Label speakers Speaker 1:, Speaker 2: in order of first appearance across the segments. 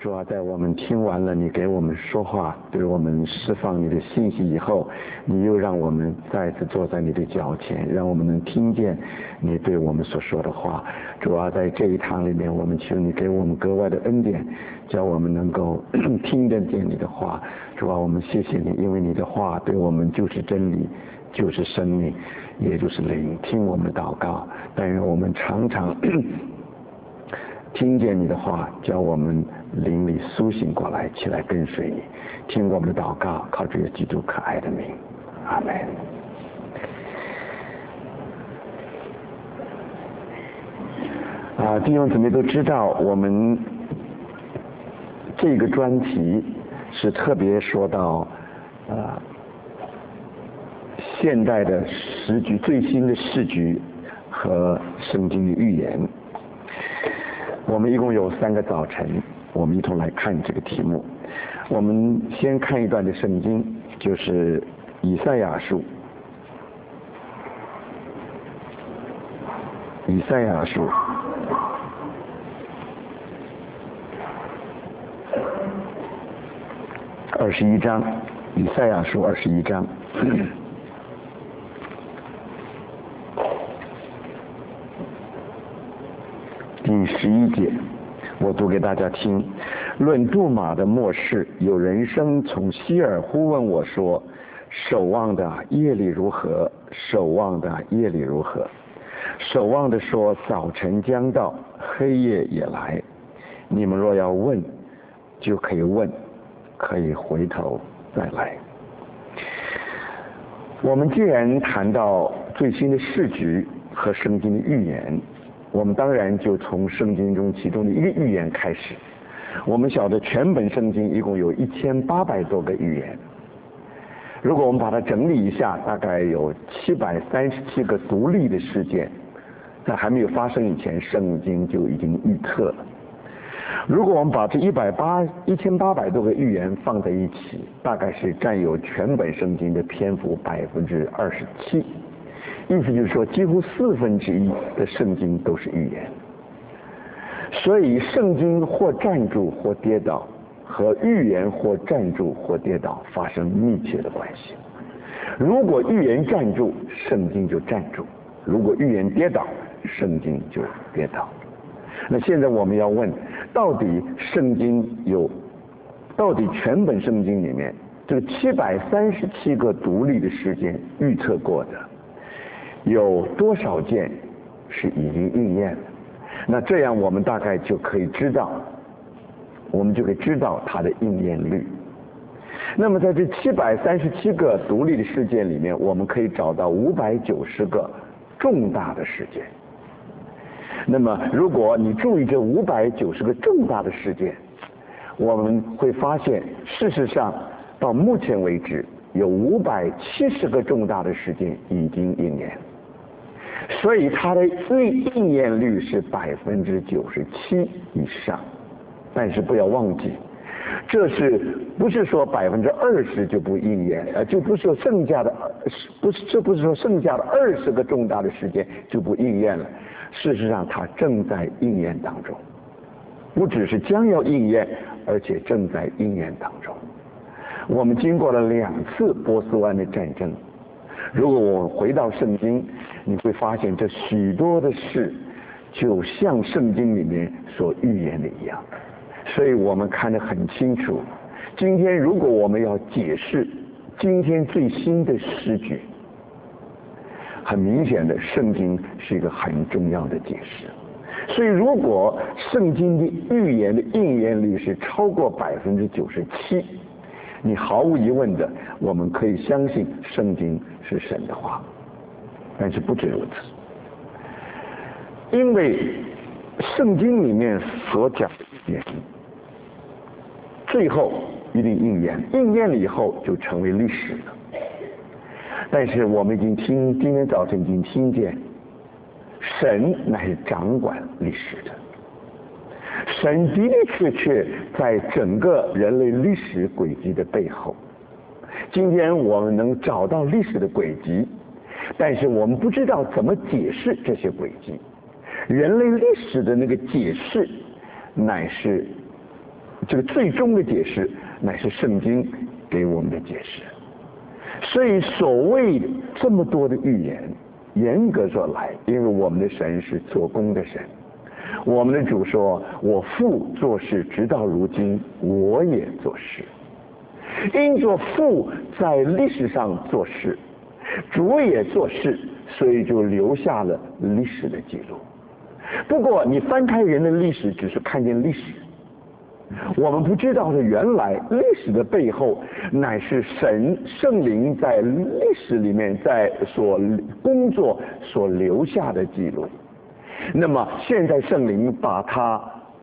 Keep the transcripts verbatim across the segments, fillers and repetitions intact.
Speaker 1: 主啊，在我们听完了你给我们说话，对我们释放你的信息以后，你又让我们再次坐在你的脚前，让我们能听见你对我们所说的话。主啊，在这一堂里面，我们求你给我们格外的恩典，叫我们能够听得见你的话。主啊，我们谢谢你，因为你的话对我们就是真理，就是生命，也就是灵。听我们的祷告，但愿我们常常听见你的话，叫我们灵里苏醒过来，起来跟随你。听我们的祷告，靠主耶稣基督可爱的名，阿门。啊，弟兄姊妹都知道，我们这个专题是特别说到啊现代的时局、最新的时局和圣经的预言。我们一共有三个早晨，我们一同来看这个题目。我们先看一段的圣经，就是以赛亚书。以赛亚书二十一章，以赛亚书二十一章。第十一节，我读给大家听。论杜马的末世，有人声从西尔呼问我说：守望的夜里如何？守望的夜里如何？守望的说：早晨将到，黑夜也来。你们若要问，就可以问，可以回头再来。我们既然谈到最新的世局和圣经的预言，我们当然就从圣经中其中的一个预言开始。我们晓得全本圣经一共有一千八百多个预言，如果我们把它整理一下，大概有七百三十七个独立的事件，在还没有发生以前，圣经就已经预测了。如果我们把这一百八一千八百多个预言放在一起，大概是占有全本圣经的篇幅百分之二十七。意思就是说，几乎四分之一的圣经都是预言。所以圣经或站住或跌倒，和预言或站住或跌倒发生密切的关系。如果预言站住，圣经就站住；如果预言跌倒，圣经就跌倒。那现在我们要问，到底圣经有，到底全本圣经里面这个七百三十七个独立的事件预测过的，有多少件是已经应验了？那这样我们大概就可以知道，我们就可以知道它的应验率。那么在这七百三十七个独立的事件里面，我们可以找到五百九十个重大的事件。那么如果你注意这五百九十个重大的事件，我们会发现，事实上到目前为止有五百七十个重大的事件已经应验，所以它的应应验率是百分之九十七以上。但是不要忘记，这是不是说百分之二十就不应验？呃，就不是说剩下的不是这不是说剩下的二十个重大的事件就不应验了。事实上，它正在应验当中，不只是将要应验，而且正在应验当中。我们经过了两次波斯湾的战争，如果我们回到圣经，你会发现这许多的事就像圣经里面所预言的一样。所以我们看得很清楚，今天如果我们要解释今天最新的时局，很明显的圣经是一个很重要的解释。所以如果圣经的预言的应验率是超过百分之九十七，你毫无疑问的，我们可以相信圣经是神的话。但是不止如此，因为圣经里面所讲的预言最后一定应验，应验了以后就成为历史了。但是我们已经听今天早晨已经听见，神乃是掌管历史的，神的的确确在整个人类历史轨迹的背后。今天我们能找到历史的轨迹，但是我们不知道怎么解释这些轨迹。人类历史的那个解释乃是这个最终的解释乃是圣经给我们的解释。所以所谓这么多的预言，严格说来，因为我们的神是做工的神，我们的主说，我父做事直到如今，我也做事。因着父在历史上做事，主也做事，所以就留下了历史的记录。不过你翻开人的历史，只是看见历史，我们不知道的原来历史的背后乃是神圣灵在历史里面在所工作所留下的记录。那么现在圣灵把它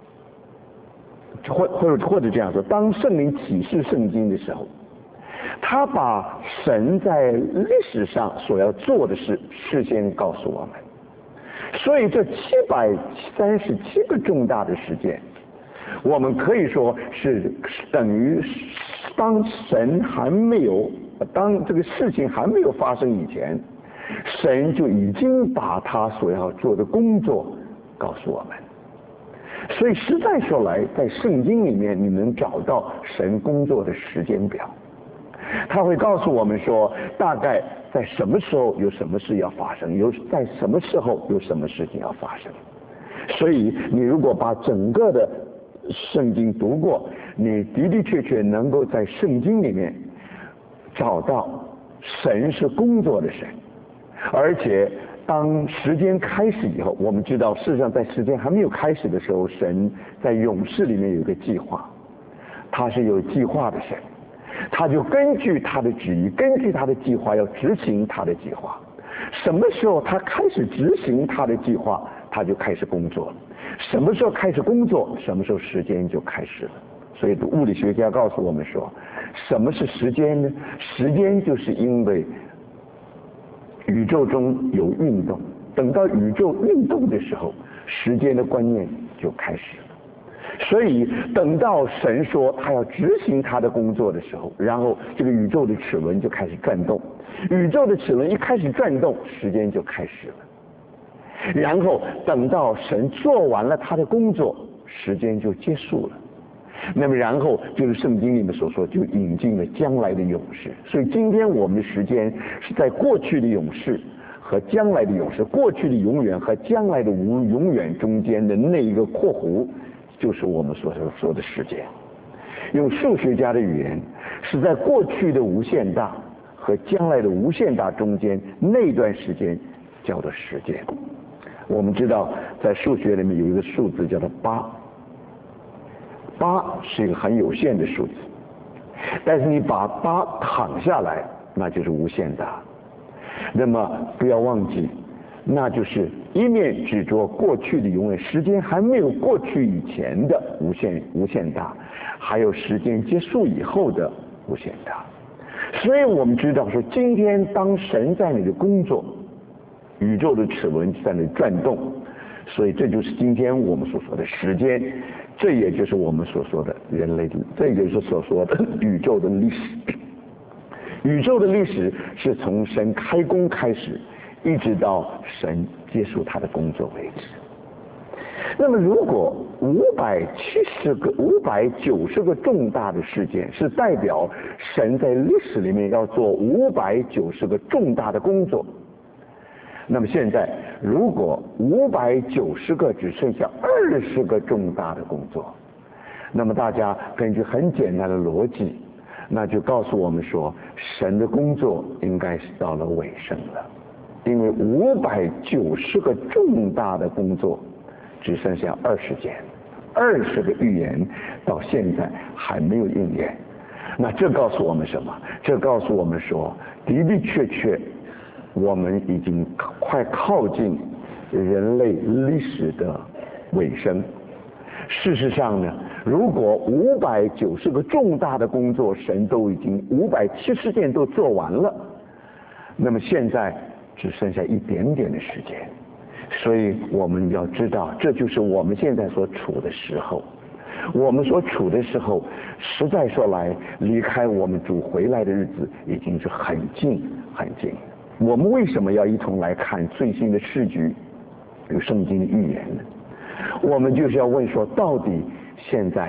Speaker 1: 或或者或者这样说，当圣灵启示圣经的时候，他把神在历史上所要做的事事先告诉我们。所以这七百三十七个重大的事件，我们可以说是等于当神还没有当这个事情还没有发生以前，神就已经把他所要做的工作告诉我们。所以实在说来，在圣经里面你能找到神工作的时间表，他会告诉我们说，大概在什么时候有什么事要发生，有在什么时候有什么事情要发生。所以你如果把整个的圣经读过，你的的确确能够在圣经里面找到神是工作的神。而且当时间开始以后，我们知道事实上在时间还没有开始的时候，神在永世里面有一个计划，他是有计划的神，他就根据他的旨意，根据他的计划要执行他的计划。什么时候他开始执行他的计划，他就开始工作了。什么时候开始工作，什么时候时间就开始了。所以物理学家告诉我们说，什么是时间呢？时间就是因为宇宙中有运动，等到宇宙运动的时候，时间的观念就开始了。所以等到神说他要执行他的工作的时候，然后这个宇宙的齿轮就开始转动，宇宙的齿轮一开始转动，时间就开始了。然后等到神做完了他的工作，时间就结束了。那么然后就是圣经里面所说，就引进了将来的永世。所以今天我们的时间是在过去的永世和将来的永世，过去的永远和将来的无永远中间的那一个括弧，就是我们所说的时间。用数学家的语言，是在过去的无限大和将来的无限大中间那段时间叫做时间。我们知道在数学里面有一个数字叫做八，八是一个很有限的数字，但是你把八躺下来，那就是无限大。那么不要忘记，那就是一面指着过去的永远，时间还没有过去以前的无限无限大，还有时间结束以后的无限大。所以我们知道说，今天当神在你的工作，宇宙的齿轮在那里转动，所以这就是今天我们所说的时间，这也就是我们所说的人类的，这也就是所说的宇宙的历史。宇宙的历史是从神开工开始，一直到神结束他的工作为止。那么如果五百七十个、五百九十个重大的事件是代表神在历史里面要做五百九十个重大的工作，那么现在如果五百九十个只剩下二十个重大的工作，那么大家根据很简单的逻辑，那就告诉我们说，神的工作应该是到了尾声了。因为五百九十个重大的工作只剩下二十件，二十个预言到现在还没有应验。那这告诉我们什么？这告诉我们说，的的确确我们已经快靠近人类历史的尾声。事实上呢，如果五百九十个重大的工作神都已经五百七十件都做完了，那么现在只剩下一点点的时间。所以我们要知道，这就是我们现在所处的时候。我们所处的时候，实在说来，离开我们主回来的日子已经是很近很近。我们为什么要一同来看最新的世局与圣经的预言呢？我们就是要问说，到底现在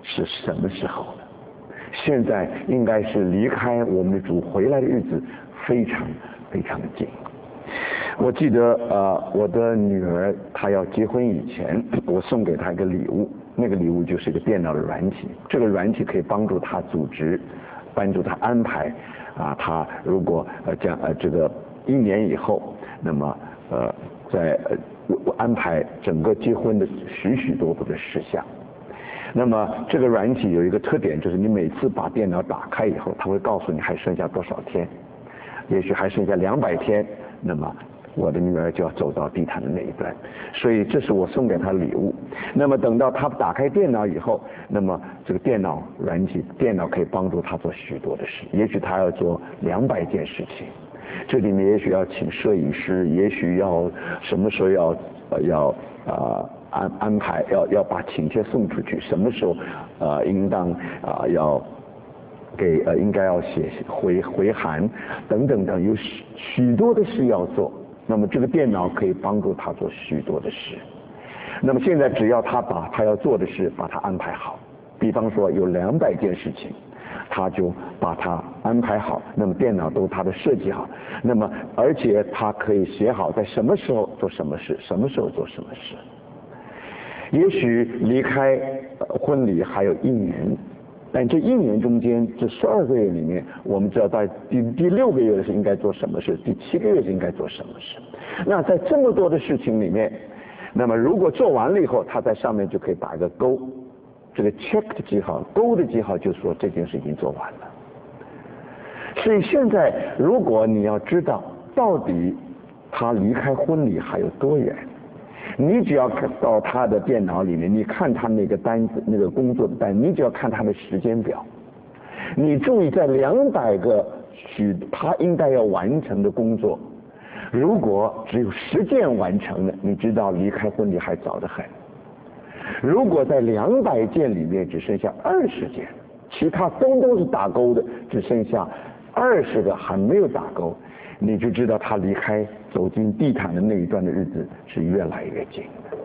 Speaker 1: 是什么时候呢？现在应该是离开我们的主回来的日子非常非常的近。我记得呃，我的女儿她要结婚以前，我送给她一个礼物，那个礼物就是一个电脑的软体，这个软体可以帮助她组织，帮助她安排啊，她如果呃将呃这个一年以后，那么呃在呃我安排整个结婚的许许多多的事项。那么这个软体有一个特点，就是你每次把电脑打开以后，它会告诉你还剩下多少天，也许还剩下两百天，那么我的女儿就要走到地毯的那一端，所以这是我送给她的礼物。那么等到她打开电脑以后，那么这个电脑软体，电脑可以帮助她做许多的事，也许她要做两百件事情，这里面也许要请摄影师，也许要什么时候要呃要啊。呃安安排要要把请帖送出去，什么时候呃应当啊、呃、要给呃应该要写回回函等等等，有许许多的事要做。那么这个电脑可以帮助他做许多的事。那么现在只要他把他要做的事把它安排好，比方说有两百件事情，他就把它安排好，那么电脑都他的设计好，那么而且他可以写好在什么时候做什么事，什么时候做什么事。也许离开婚礼还有一年，但这一年中间这十二个月里面，我们知道在第第六个月是应该做什么事，第七个月是应该做什么事。那在这么多的事情里面，那么如果做完了以后，他在上面就可以打一个勾，这个 check 的记号，勾的记号就是说这件事已经做完了。所以现在如果你要知道到底他离开婚礼还有多远，你只要看到他的电脑里面，你看他那个单子，那个工作的单，你只要看他的时间表。你注意，在两百个许他应该要完成的工作，如果只有十件完成了，你知道离开婚礼还早得很。如果在两百件里面只剩下二十件，其他都都是打勾的，只剩下二十个还没有打勾，你就知道他离开走进地毯的那一段的日子是越来越近的。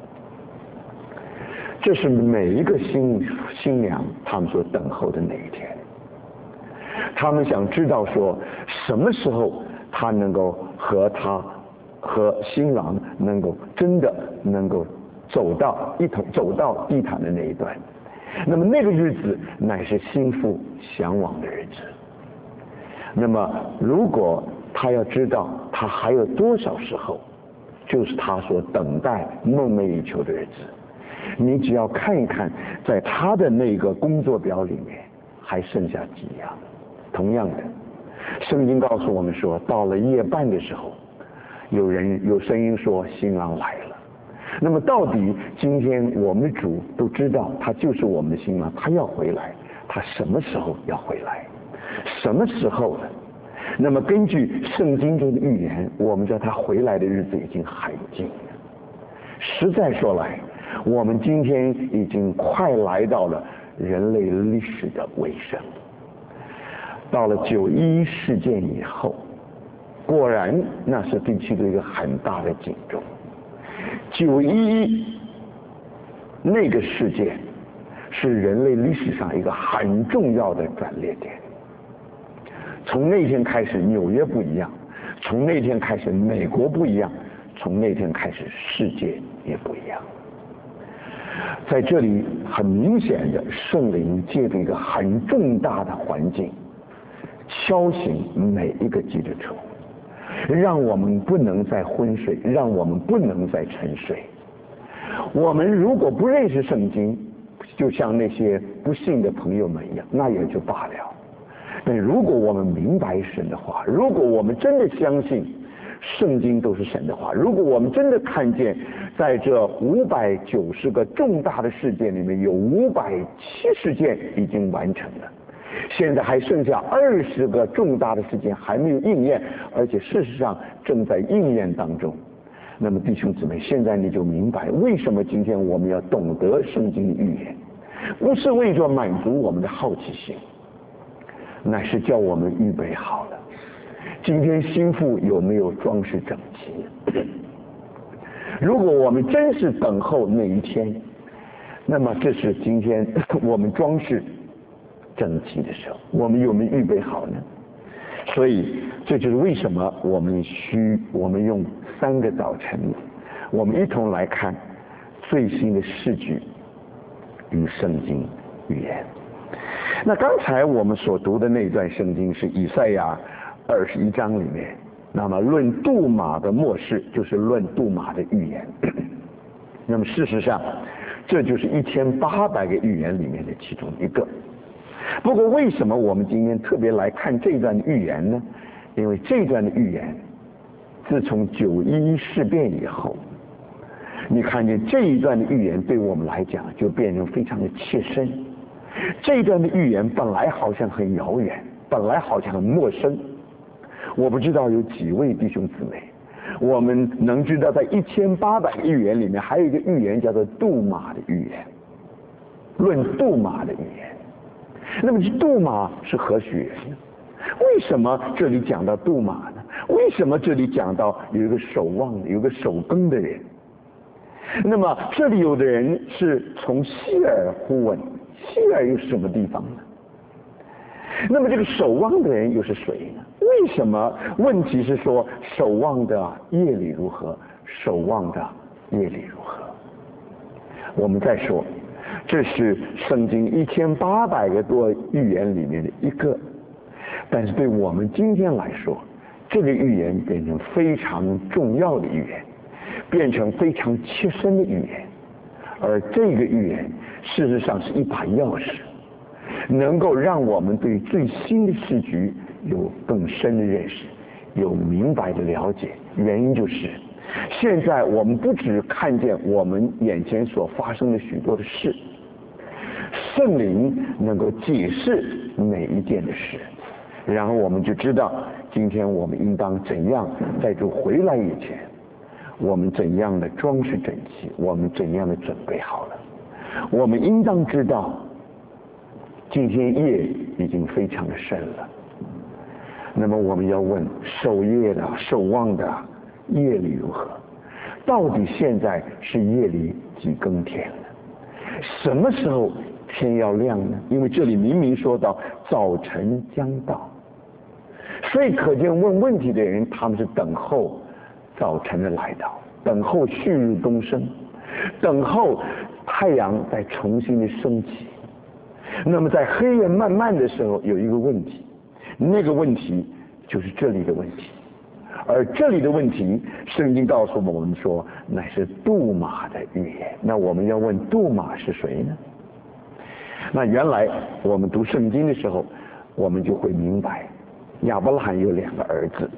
Speaker 1: 这是每一个新新娘他们所等候的那一天，他们想知道说什么时候他能够和他和新郎能够真的能够走到一同走到地毯的那一段，那么那个日子乃是心腹向往的日子。那么如果他要知道他还有多少时候，就是他所等待梦寐以求的日子，你只要看一看在他的那个工作表里面还剩下几样。同样的，圣经告诉我们说，到了夜半的时候，有人有声音说新郎来了。那么到底今天我们的主都知道他就是我们的新郎，他要回来，他什么时候要回来，什么时候呢？那么根据圣经中的预言，我们知道他回来的日子已经很近了。实在说来，我们今天已经快来到了人类历史的尾声。到了九一一事件以后，果然那是地区的一个很大的警钟。九一一那个事件是人类历史上一个很重要的转捩点。从那天开始，纽约不一样；从那天开始，美国不一样；从那天开始，世界也不一样。在这里，很明显的，圣灵借着一个很重大的环境，敲醒每一个基督徒，让我们不能再昏睡，让我们不能再沉睡。我们如果不认识圣经，就像那些不信的朋友们一样，那也就罢了。但如果我们明白神的话，如果我们真的相信圣经都是神的话，如果我们真的看见在这五百九十个重大的事件里面有五百七十件已经完成了，现在还剩下二十个重大的事件还没有应验，而且事实上正在应验当中，那么弟兄姊妹，现在你就明白为什么今天我们要懂得圣经的预言，不是为着满足我们的好奇心，乃是叫我们预备好了。今天心腹有没有装饰整齐？如果我们真是等候那一天， 那么这是今天我们装饰整齐的时候，我们有没有预备好呢？所以这就是为什么我们需我们用三个早晨，我们一同来看最新的诗句与圣经预言。那刚才我们所读的那一段圣经是以赛亚二十一章里面，那么论杜马的末世，就是论杜马的预言。那么事实上这就是一千八百个预言里面的其中一个。不过为什么我们今天特别来看这段预言呢？因为这段的预言自从九一一事变以后，你看见这一段的预言对我们来讲就变成非常的切身。这一段的预言本来好像很遥远，本来好像很陌生。我不知道有几位弟兄姊妹我们能知道在一千八百个预言里面还有一个预言叫做杜马的预言，论杜马的预言。那么这杜马是何许人呢？为什么这里讲到杜马呢？为什么这里讲到有一个守望的，有一个守更的人？那么这里有的人是从希尔呼问，希尔又是什么地方呢？那么这个守望的人又是谁呢？为什么问题是说守望的夜里如何，守望的夜里如何？我们再说，这是圣经一千八百个多预言里面的一个，但是对我们今天来说，这个预言变成非常重要的预言，变成非常切身的预言。而这个预言事实上是一把钥匙，能够让我们对最新的世局有更深的认识，有明白的了解。原因就是现在我们不只看见我们眼前所发生的许多的事，圣灵能够解释每一件的事，然后我们就知道今天我们应当怎样在主回来以前，我们怎样的装饰整齐，我们怎样的准备好了。我们应当知道今天夜已经非常的深了，那么我们要问守夜的守望的夜里如何？到底现在是夜里几更天了？什么时候天要亮呢？因为这里明明说到早晨将到，所以可见问问题的人他们是等候早晨的来到，等候旭日东升，等候太阳再重新的升起。那么在黑夜漫漫的时候有一个问题，那个问题就是这里的问题，而这里的问题圣经告诉我们说乃是杜马的预言。那我们要问杜马是谁呢？那原来我们读圣经的时候我们就会明白，亚伯拉罕有两个儿子，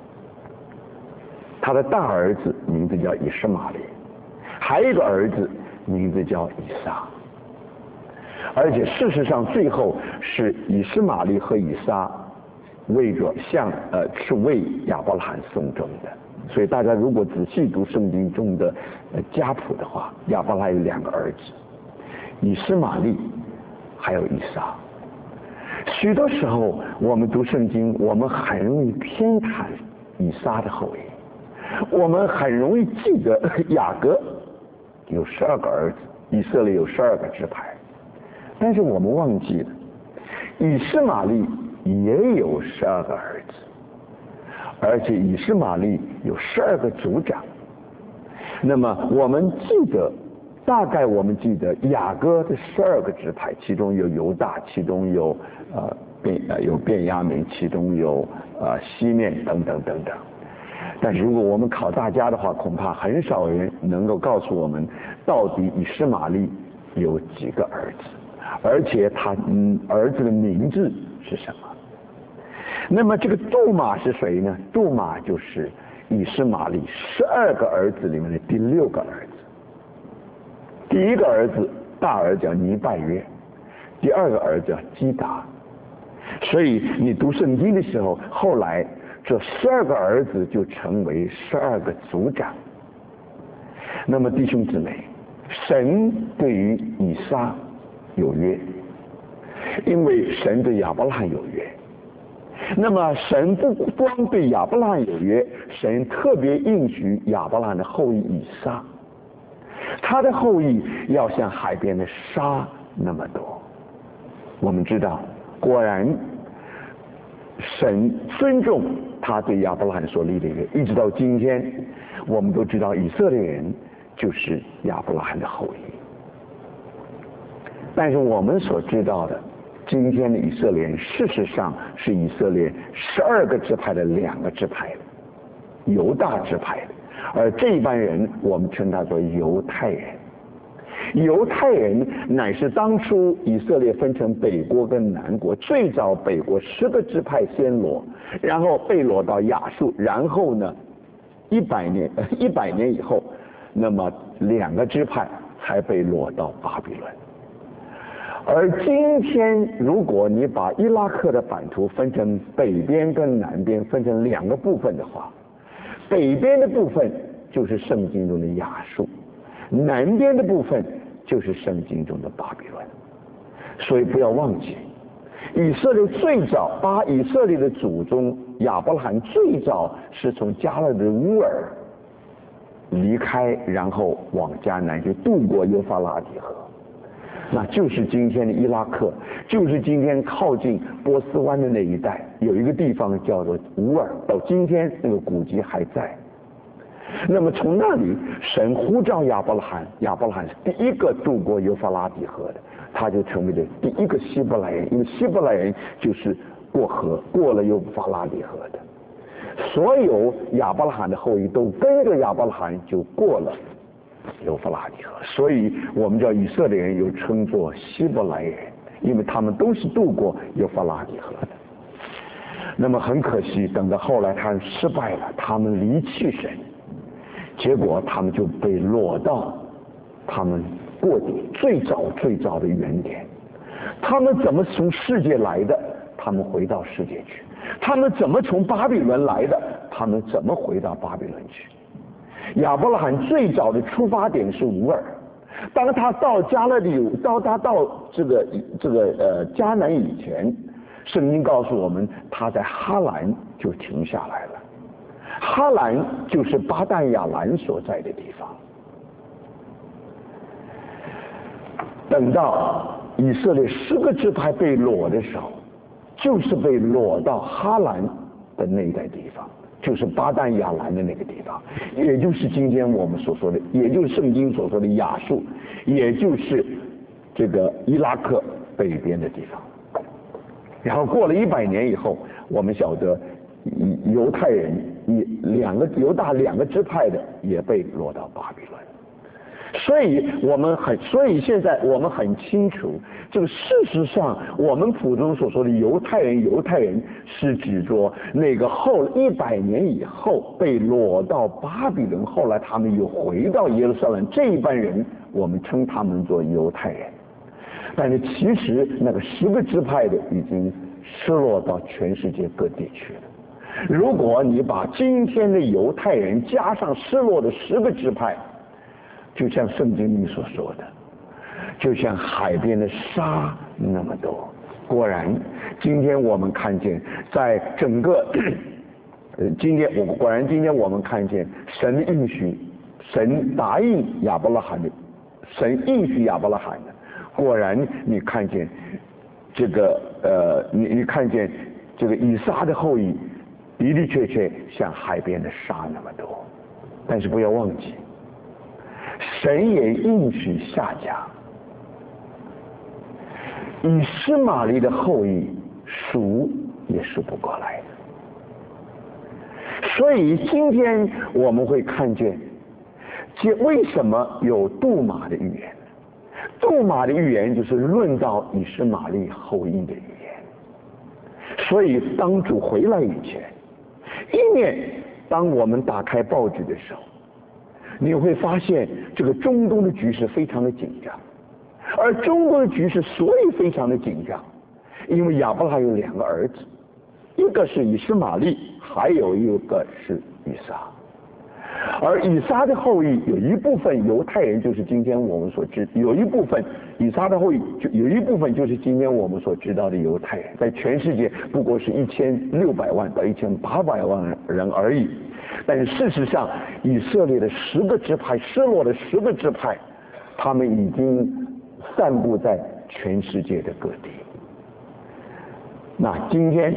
Speaker 1: 他的大儿子名字叫以实玛利，还有一个儿子名字叫以撒。而且事实上最后是以实玛利和以撒为着向呃是为亚伯拉罕送终的。所以大家如果仔细读圣经中的呃家谱的话，亚伯拉罕有两个儿子，以实玛利还有以撒。许多时候我们读圣经，我们很容易偏袒以撒的后裔，我们很容易记得雅各有十二个儿子，以色列有十二个支派，但是我们忘记了以实玛利也有十二个儿子，而且以实玛利有十二个族长。那么我们记得，大概我们记得雅各的十二个支派，其中有犹大，其中有呃便呃有便雅悯，其中有呃西面等等等等。但是如果我们考大家的话，恐怕很少人能够告诉我们到底以实玛利有几个儿子，而且他嗯儿子的名字是什么。那么这个杜马是谁呢？杜马就是以实玛利十二个儿子里面的第六个儿子。第一个儿子大儿子叫尼拜约，第二个儿子叫基达。所以你读圣经的时候，后来这十二个儿子就成为十二个族长。那么弟兄姊妹，神对于以撒有约，因为神对亚伯拉罕有约。那么神不光对亚伯拉罕有约，神特别应许亚伯拉罕的后裔以撒。 他的后裔要像海边的沙那么多。我们知道，果然神尊重他对亚伯拉罕所立的约，一直到今天，我们都知道以色列人就是亚伯拉罕的后裔。但是我们所知道的，今天的以色列人事实上是以色列十二个支派的两个支派的犹大支派的，而这一班人我们称他做犹太人。犹太人乃是当初以色列分成北国跟南国，最早北国十个支派先落，然后被掳到亚述，然后呢，一百年一百年以后，那么两个支派才被掳到巴比伦。而今天，如果你把伊拉克的版图分成北边跟南边，分成两个部分的话，北边的部分就是圣经中的亚述，南边的部分就是圣经中的巴比伦。所以不要忘记，以色列最早把以色列的祖宗亚伯拉罕最早是从加勒的乌尔离开，然后往迦南去渡过幼发拉底河，那就是今天的伊拉克，就是今天靠近波斯湾的那一带，有一个地方叫做乌尔，到今天那个古迹还在。那么从那里，神呼召亚伯拉罕，亚伯拉罕是第一个渡过幼发拉底河的，他就成为了第一个希伯来人，因为希伯来人就是过河过了幼发拉底河的。所有亚伯拉罕的后裔都跟着亚伯拉罕就过了幼发拉底河，所以我们叫以色列人又称作希伯来人，因为他们都是渡过幼发拉底河的。那么很可惜，等到后来他们失败了，他们离弃神，结果他们就被落到他们过底最早最早的原点。他们怎么从世界来的？他们回到世界去。他们怎么从巴比伦来的？他们怎么回到巴比伦去？亚伯拉罕最早的出发点是乌尔，当他到加勒底，到他到这个这个呃迦南以前，圣经告诉我们，他在哈兰就停下来了。哈兰就是巴旦亚兰所在的地方。等到以色列十个支派被掳的时候，就是被掳到哈兰的那一带地方，就是巴旦亚兰的那个地方，也就是今天我们所说的，也就是圣经所说的亚述，也就是这个伊拉克北边的地方。然后过了一百年以后，我们晓得犹太人以两个犹大两个支派的也被掳到巴比伦。所以我们很，所以现在我们很清楚，这个事实上，我们普通所说的犹太人，犹太人是指着那个后一百年以后被掳到巴比伦，后来他们又回到耶路撒冷，这一班人我们称他们做犹太人。但是其实那个十个支派的已经失落到全世界各地去了。如果你把今天的犹太人加上失落的十个支派，就像圣经里所说的，就像海边的沙那么多。果然，今天我们看见，在整个呃，今天我果然今天我们看见神应许，神答应亚伯拉罕的，神应许亚伯拉罕的。果然，你看见这个呃，你你看见这个以撒的后裔，的的确确像海边的沙那么多。但是不要忘记，神也应许下家，以斯玛利的后裔数也数不过来的。所以今天我们会看见，这为什么有杜马的预言？杜马的预言就是论到以斯玛利后裔的预言。所以当主回来以前，一面当我们打开报纸的时候，你会发现这个中东的局势非常的紧张，而中东的局势所以非常的紧张，因为亚伯拉罕有两个儿子，一个是以斯玛利，还有一个是以撒。而以撒的后裔有一部分犹太人，就是今天我们所知，有一部分以撒的后裔就有一部分就是今天我们所知道的犹太人，在全世界不过是一千六百万到一千八百万人而已。 但事实上，以色列的十个支派失落的十个支派，他们已经散布在全世界的各地。那今天，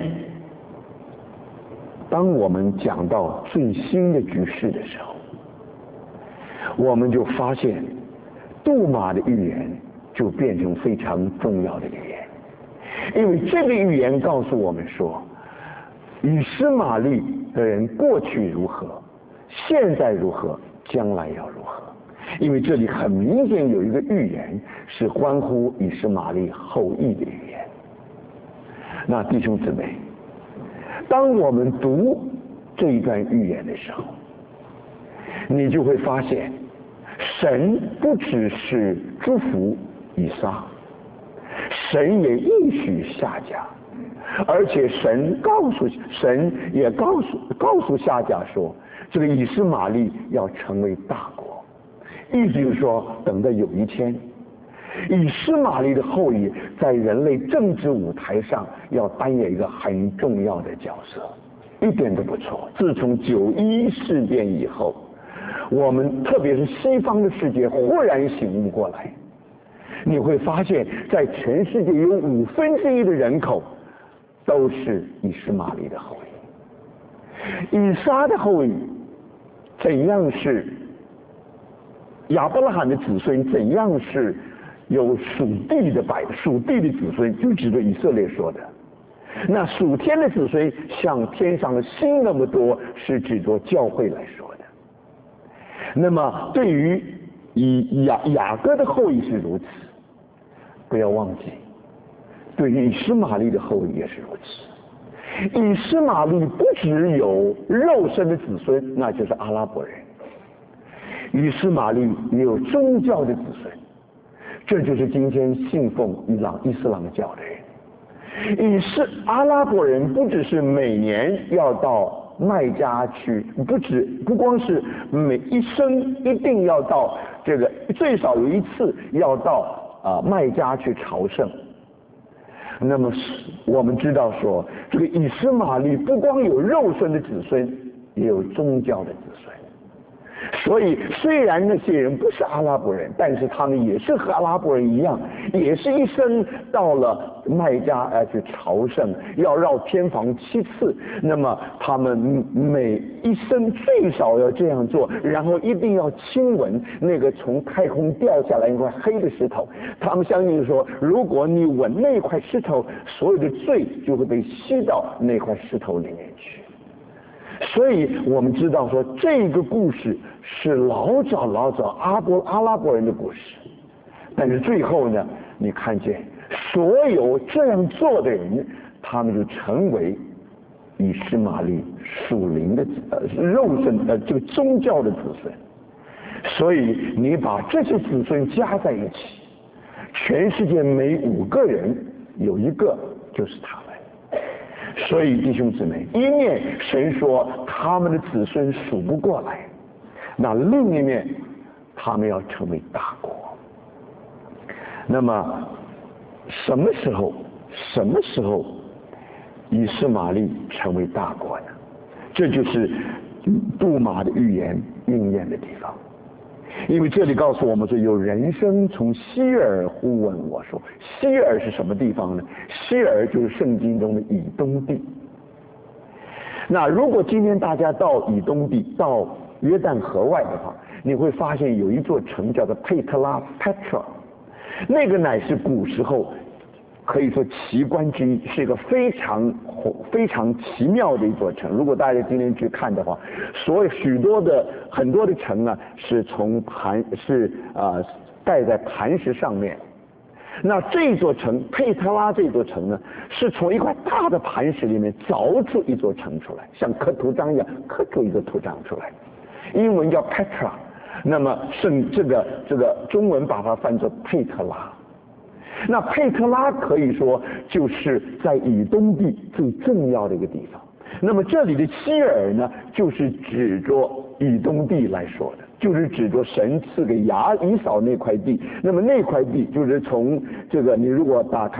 Speaker 1: 当我们讲到最新的局势的时候，我们就发现杜马的预言就变成非常重要的预言，因为这个预言告诉我们说，以实玛利的人过去如何，现在如何，将来要如何。因为这里很明显有一个预言是关乎以实玛利后裔的预言。那弟兄姊妹，当我们读这一段预言的时候，你就会发现，神不只是祝福以撒，神也应许夏甲，而且神告诉神也告诉告诉夏甲说，这个以实玛利要成为大国。意思就是说，等到有一天，以实玛利的后裔在人类政治舞台上要扮演一个很重要的角色，一点都不错。自从九一事变以后，我们特别是西方的世界忽然醒悟过来，你会发现在全世界有五分之一的人口都是以实玛利的后裔。以撒的后裔怎样是亚伯拉罕的子孙，怎样是有属地的百属地的子孙，就指着以色列说的。那属天的子孙像天上的星那么多，是指着教会来说的。那么对于以雅雅各的后裔是如此，不要忘记，对于以实玛利的后裔也是如此。以实玛利不只有肉身的子孙，那就是阿拉伯人。以实玛利也有宗教的子孙，这就是今天信奉伊朗伊斯兰教的人。以是阿拉伯人不只是每年要到麦加去，不止不光是每一生一定要到这个，最少有一次要到啊麦加去朝圣。那么我们知道说，这个以实玛利不光有肉身的子孙，也有宗教的子孙。所以虽然那些人不是阿拉伯人，但是他们也是和阿拉伯人一样，也是一生到了麦加要去朝圣，要绕天房七次。那么他们每一生最少要这样做，然后一定要亲吻那个从太空掉下来一块黑的石头。他们相信说，如果你吻那块石头，所有的罪就会被吸到那块石头里面去。所以我们知道说，这个故事是老早老早阿伯阿拉伯人的故事，但是最后呢，你看见所有这样做的人，他们就成为以实玛利属灵的呃肉身呃这个宗教的子孙。所以你把这些子孙加在一起，全世界每五个人有一个就是他们。所以弟兄姊妹，一面神说他们的子孙数不过来，那另一面他们要成为大国。那么什么时候什么时候以实玛利成为大国呢？这就是杜马的预言应验的地方。因为这里告诉我们说，有人声从希尔呼问我说，希尔是什么地方呢？希尔就是圣经中的以东地。那如果今天大家到以东地，到约旦河外的话，你会发现有一座城叫做佩特拉 Petra， 那个乃是古时候可以说奇观之一，是一个非常非常奇妙的一座城。如果大家今天去看的话，所有许多的很多的城呢，是从磐是啊、呃、盖在磐石上面。那这座城佩特拉这座城呢，是从一块大的磐石里面凿出一座城出来，像刻图章一样刻出一个图章出来。英文叫 Petra， 那么圣这个这个中文把它翻作佩特拉。那佩特拉可以说就是在以东地最重要的一个地方。那么这里的希尔呢，就是指着以东地来说的，就是指着神赐给亚以扫那块地。那么那块地就是从这个，你如果打开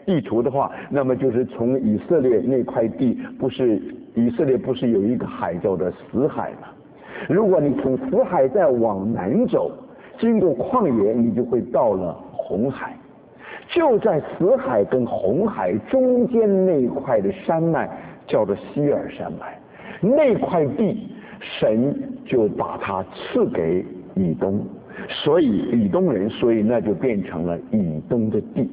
Speaker 1: 地图的话，那么就是从以色列那块地，不是以色列不是有一个海叫做死海吗？如果你从死海再往南走，经过旷野，你就会到了红海。就在死海跟红海中间那块的山脉叫做希尔山脉，那块地神就把它赐给以东，所以以东人，所以那就变成了以东的地。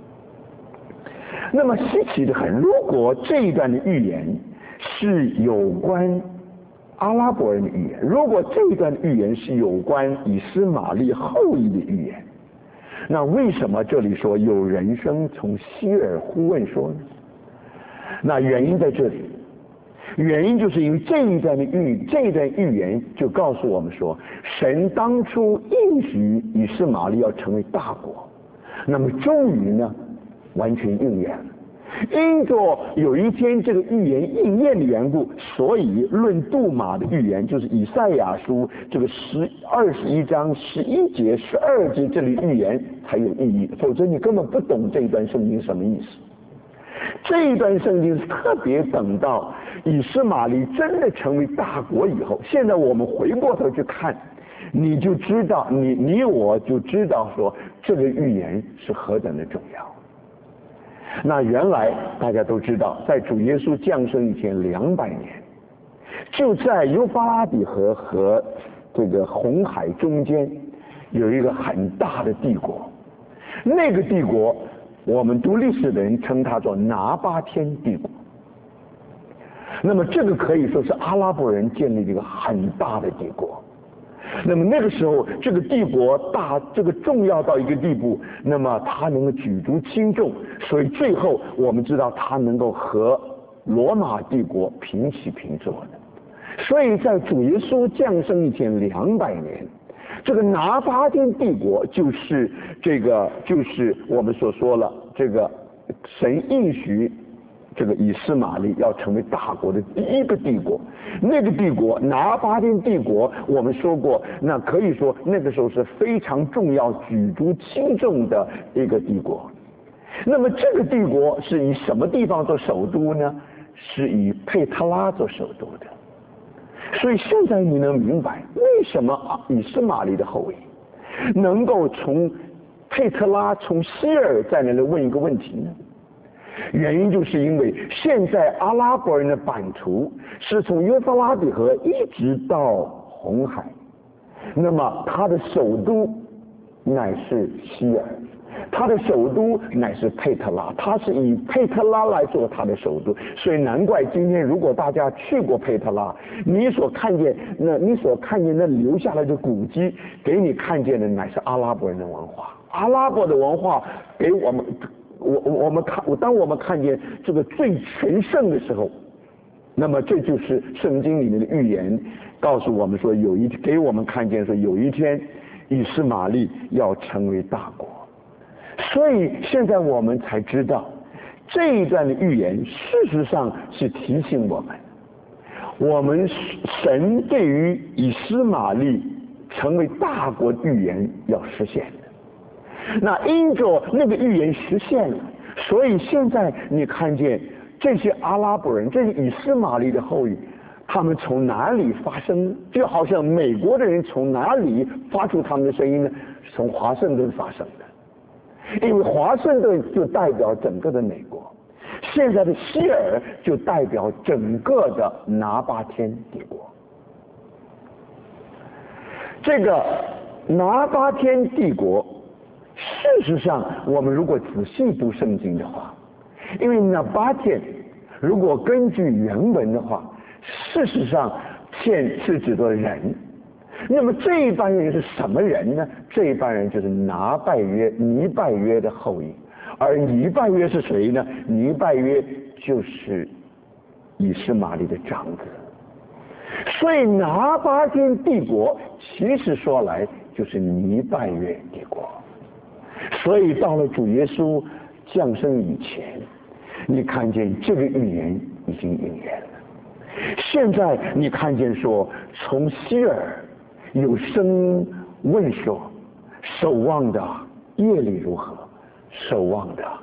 Speaker 1: 那么稀奇的很，如果这一段的预言是有关阿拉伯人的预言，如果这一段的预言是有关以斯玛利后裔的预言，那为什么这里说有人声从希尔呼问说呢？那原因在这里，原因就是因为这一段的预这一段预言就告诉我们说，神当初应许以斯玛利要成为大国，那么终于呢完全应验了。因着有一天这个预言应验的缘故，所以论杜马的预言，就是以赛亚书这个十二十一章十一节十二节这里预言才有意义，否则你根本不懂这一段圣经什么意思。这一段圣经是特别等到以斯玛利真的成为大国以后，现在我们回过头去看，你就知道，你你我就知道说这个预言是何等的重要。那原来大家都知道，在主耶稣降生以前两百年，就在幼发拉底河和这个红海中间有一个很大的帝国，那个帝国我们读历史的人称它做拿巴天帝国。那么这个可以说是阿拉伯人建立了一个很大的帝国。那么那个时候这个帝国大，这个重要到一个地步，那么它能够举足轻重，所以最后我们知道它能够和罗马帝国平起平坐的。所以在主耶稣降生以前两百年，这个拿巴天帝国就是这个就是我们所说了这个神应许这个以斯玛利要成为大国的第一个帝国。那个帝国拿巴天帝国，我们说过，那可以说那个时候是非常重要举足轻重的一个帝国。那么这个帝国是以什么地方做首都呢？是以佩特拉做首都的。所以现在你能明白为什么以斯玛利的后裔能够从佩特拉从希尔在那里问一个问题呢？原因就是因为现在阿拉伯人的版图是从幼发拉底河一直到红海，那么它的首都乃是希尔，它的首都乃是佩特拉，它是以佩特拉来做它的首都。所以难怪今天如果大家去过佩特拉，你所看见那你所看见那留下来的古迹，给你看见的乃是阿拉伯人的文化。阿拉伯的文化给我们我我们看，当我们看见这个最全盛的时候，那么这就是圣经里面的预言，告诉我们说有一给我们看见说有一天以斯玛利要成为大国。所以现在我们才知道这一段的预言事实上是提醒我们，我们神对于以斯玛利成为大国的预言要实现。那因着那个预言实现了，所以现在你看见这些阿拉伯人，这些以斯玛利的后裔，他们从哪里发声？就好像美国的人从哪里发出他们的声音呢？从华盛顿发生的，因为华盛顿就代表整个的美国，现在的希尔就代表整个的拿巴天帝国。这个拿巴天帝国事实上我们如果仔细读圣经的话，因为拿巴天如果根据原文的话，事实上天是指的人。那么这一班人是什么人呢？这一班人就是拿拜约尼拜约的后裔。而尼拜约是谁呢？尼拜约就是以斯玛利的长子。所以拿巴天帝国其实说来就是尼拜约帝国。所以到了主耶稣降生以前，你看见这个预言已经应验了。现在你看见说，从希尔有声问说，守望的夜里如何？守望的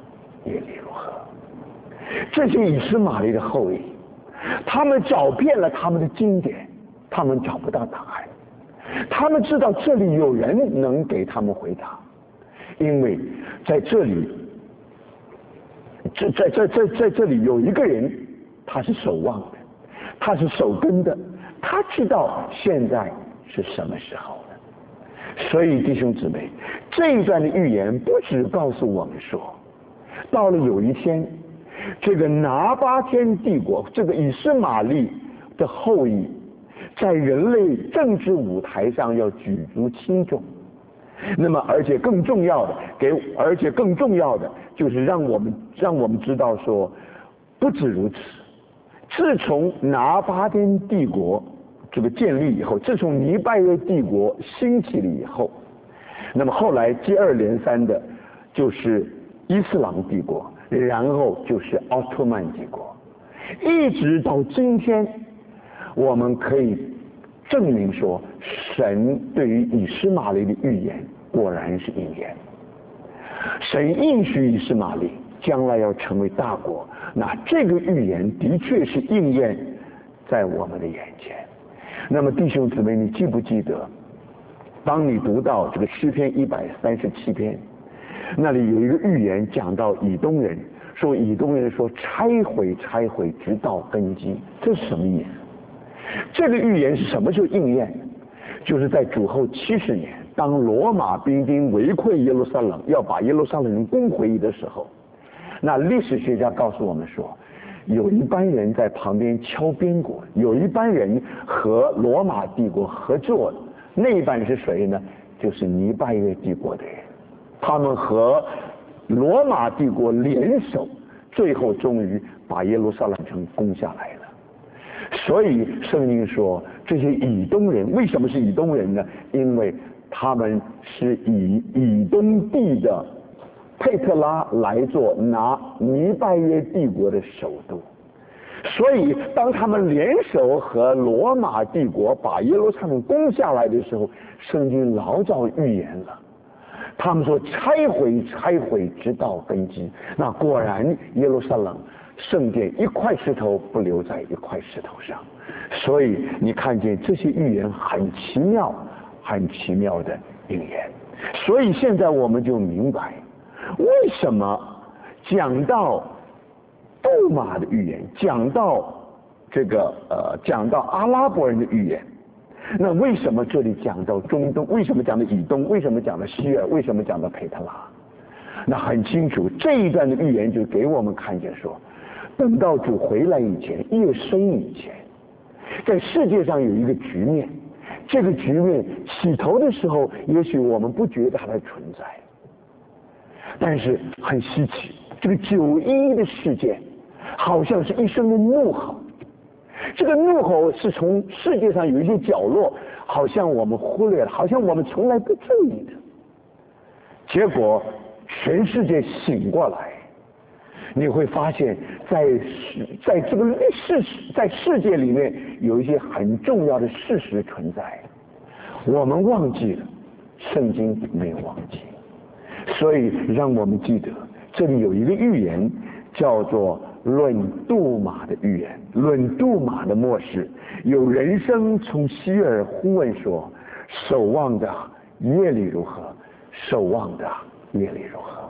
Speaker 1: 耶利如河。这些以斯玛利的后裔，他们找遍了他们的经典，他们找不到答案。他们知道这里有人能给他们回答，因为在这里，这在在在在这里有一个人，他是守望的，他是守根的，他知道现在是什么时候了。所以弟兄姊妹，这一段的预言不只告诉我们说，到了有一天，这个拿巴天帝国，这个以斯玛利的后裔，在人类政治舞台上要举足轻重。那么而且更重要的给而且更重要的就是让我们让我们知道说，不止如此，自从拿巴天帝国这个建立以后，自从尼拜约帝国兴起了以后，那么后来接二连三的就是伊斯兰帝国，然后就是奥斯曼帝国，一直到今天，我们可以证明说，神对于以斯玛利的预言果然是应验。神应许以斯玛利将来要成为大国，那这个预言的确是应验在我们的眼前。那么弟兄姊妹，你记不记得，当你读到这个诗篇一百三十七篇，那里有一个预言讲到以东人，说以东人说拆毁拆毁直到根基，这是什么意思？这个预言是什么时候应验的？就是在主后七十年，当罗马兵丁围困耶路撒冷，要把耶路撒冷人攻回的时候，那历史学家告诉我们说，有一班人在旁边敲边鼓，有一班人和罗马帝国合作的，那一班是谁呢？就是尼拜约帝国的人，他们和罗马帝国联手，最后终于把耶路撒冷城攻下来了。所以圣经说，这些以东人为什么是以东人呢？因为他们是以以东地的佩特拉来做拿尼拜约帝国的首都，所以当他们联手和罗马帝国把耶路撒冷攻下来的时候，圣经老早预言了，他们说拆毁拆毁直到根基。那果然耶路撒冷圣殿一块石头不留在一块石头上。所以你看见这些预言很奇妙很奇妙的应验。所以现在我们就明白为什么讲到杜马的预言，讲到这个呃讲到阿拉伯人的预言，那为什么这里讲到中东？为什么讲到以东？为什么讲到希尔？为什么讲到佩特拉？那很清楚，这一段的预言就给我们看见说，等到主回来以前，夜深以前，在世界上有一个局面，这个局面起头的时候，也许我们不觉得它的存在，但是很稀奇，这个九一一的事件好像是一声的怒吼，这个怒吼是从世界上有一些角落，好像我们忽略了，好像我们从来不注意的，结果全世界醒过来，你会发现在在这个世在世界里面有一些很重要的事实存在，我们忘记了，圣经没有忘记，所以让我们记得这里有一个预言叫做论杜马的预言。论杜马的末世，有人声从希尔呼问说，守望的夜里如何？守望的夜里如何？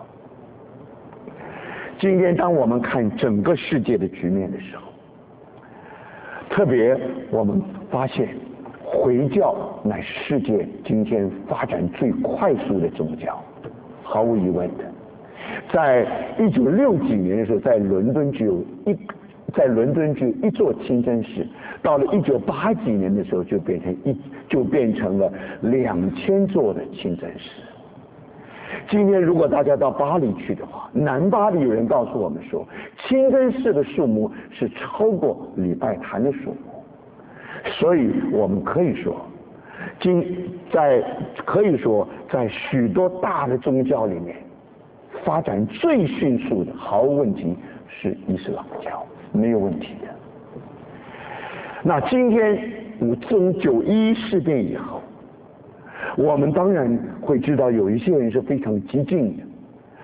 Speaker 1: 今天当我们看整个世界的局面的时候，特别我们发现回教乃是世界今天发展最快速的宗教，毫无疑问的。在一九六几年的时候，在伦敦只有一在伦敦只有一座清真寺，到了一九八几年的时候就变成一就变成了两千座的清真寺。今天如果大家到巴黎去的话，南巴黎有人告诉我们说，清真寺的数目是超过礼拜坛的数目，所以我们可以说，今在可以说在许多大的宗教里面，发展最迅速的，毫无问题是伊斯兰教，没有问题的。那今天自从九一一事变以后，我们当然会知道有一些人是非常激进的，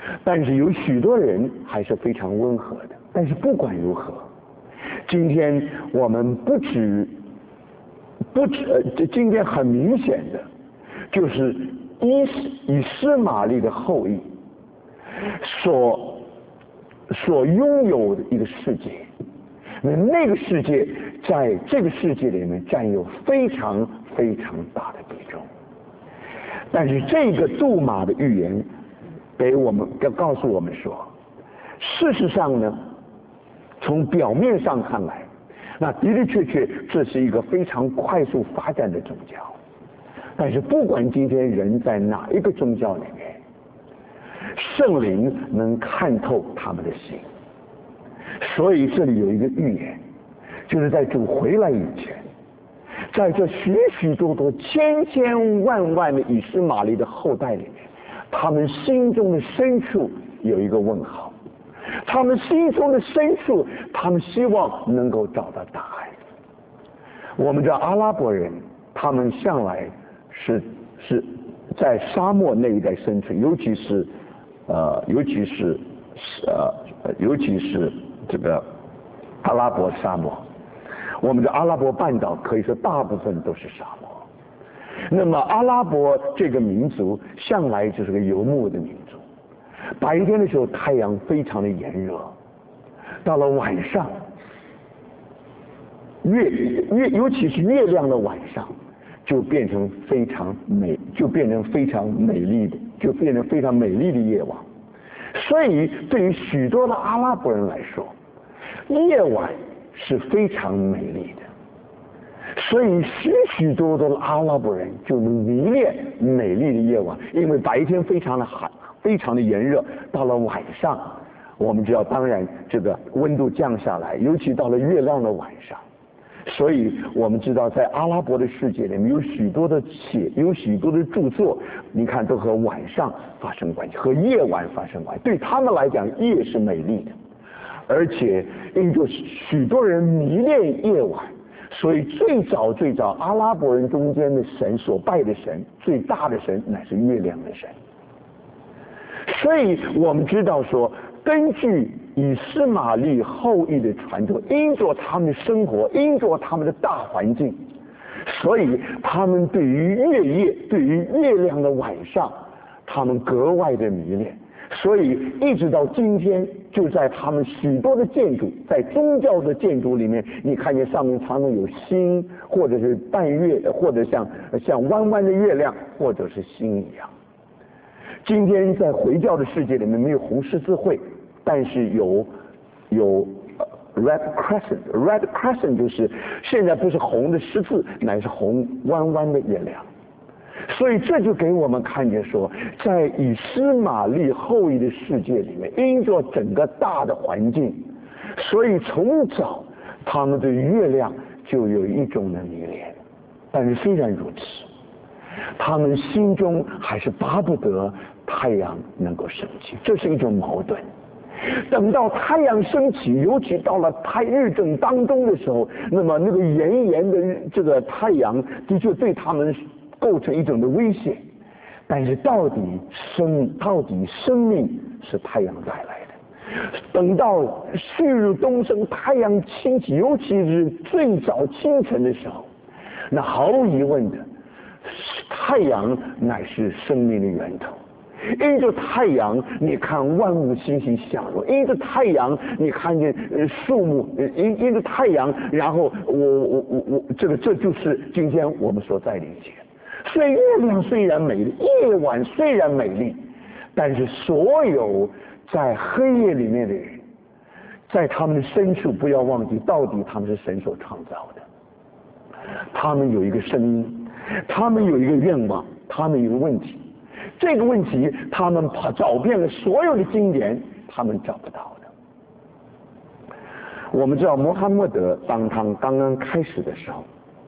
Speaker 1: 但是有许多人还是非常温和的。但是不管如何，今天我们不止不止呃，今天很明显的就是以以斯玛利的后裔所所拥有的一个世界，那那个世界在这个世界里面占有非常非常大的比重。但是这个杜马的预言给我们要告诉我们说，事实上呢，从表面上看来，那的的确确这是一个非常快速发展的宗教。但是不管今天人在哪一个宗教里面，圣灵能看透他们的心。所以这里有一个预言，就是在主回来以前，在这许许多多千千万万的以斯玛利的后代里面，他们心中的深处有一个问号，他们心中的深处，他们希望能够找到答案。我们知道阿拉伯人，他们向来是是在沙漠那一带生存，尤其是呃，尤其是呃，尤其是这个阿拉伯沙漠。我们的阿拉伯半岛可以说大部分都是沙漠。那么阿拉伯这个民族向来就是个游牧的民族，白天的时候太阳非常的炎热，到了晚上，月月尤其是月亮的晚上，就变成非常美，就变成非常美丽的，就变成非常美丽的夜晚。所以对于许多的阿拉伯人来说，夜晚是非常美丽的。所以许许多多的阿拉伯人就迷恋美丽的夜晚，因为白天非常的寒，非常的炎热，到了晚上，我们知道，当然这个温度降下来，尤其到了月亮的晚上。所以我们知道，在阿拉伯的世界里面，有许多的写，有许多的著作，你看都和晚上发生关系，和夜晚发生关系。对他们来讲，夜是美丽的，而且因着许多人迷恋夜晚，所以最早最早阿拉伯人中间的神所拜的神，最大的神乃是月亮的神。所以我们知道说，根据以斯玛利后裔的传统，因着他们的生活，因着他们的大环境，所以他们对于月夜，对于月亮的晚上，他们格外的迷恋。所以一直到今天，就在他们许多的建筑，在宗教的建筑里面，你看见上面常常有星，或者是半月，或者像像弯弯的月亮，或者是星一样。今天在回教的世界里面没有红十字会，但是有有 Red Crescent，Red Crescent 就是现在不是红的十字，乃是红弯弯的月亮。所以这就给我们看见说，在以斯玛利后裔的世界里面，因着整个大的环境，所以从早他们对月亮就有一种的迷恋。但是虽然如此，他们心中还是巴不得太阳能够升起，这是一种矛盾。等到太阳升起，尤其到了太日正当中的时候，那么那个炎炎的这个太阳的确对他们构成一种的威胁。但是到底生到底生命是太阳带来的。等到旭日东升，太阳升起，尤其是最早清晨的时候，那毫无疑问的，太阳乃是生命的源头。因着太阳，你看万物欣欣向荣；因着太阳，你看见树木；因因着太阳，然后我我我我，这个这就是今天我们所在的一切。所以月亮虽然美丽，夜晚虽然美丽，但是所有在黑夜里面的人，在他们的深处，不要忘记，到底他们是神所创造的。他们有一个声音，他们有一个愿望，他们有一个问题。这个问题，他们跑找遍了所有的经典，他们找不到的。我们知道，穆罕默德当他刚刚开始的时候，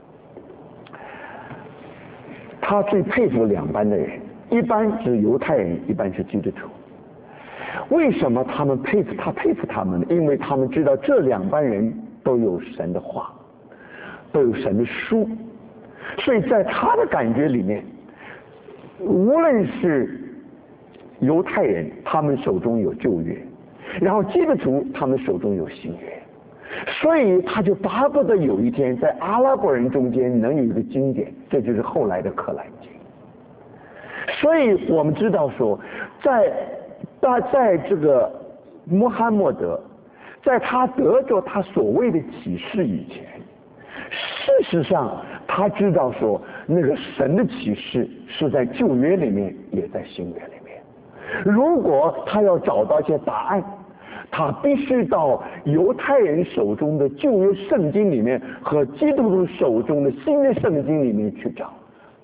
Speaker 1: 他最佩服两班的人，一班是犹太人，一班是基督徒。为什么他们佩服他佩服他们呢？因为他们知道这两班人都有神的话，都有神的书，所以在他的感觉里面，无论是犹太人他们手中有旧约，然后基督徒他们手中有新约，所以他就巴不得有一天在阿拉伯人中间能有一个经典，这就是后来的可兰经。所以我们知道说，在在在这个穆罕默德在他得着他所谓的启示以前，事实上他知道说那个神的启示是在旧约里面也在新约里面。如果他要找到一些答案，他必须到犹太人手中的旧约圣经里面和基督徒手中的新约圣经里面去找。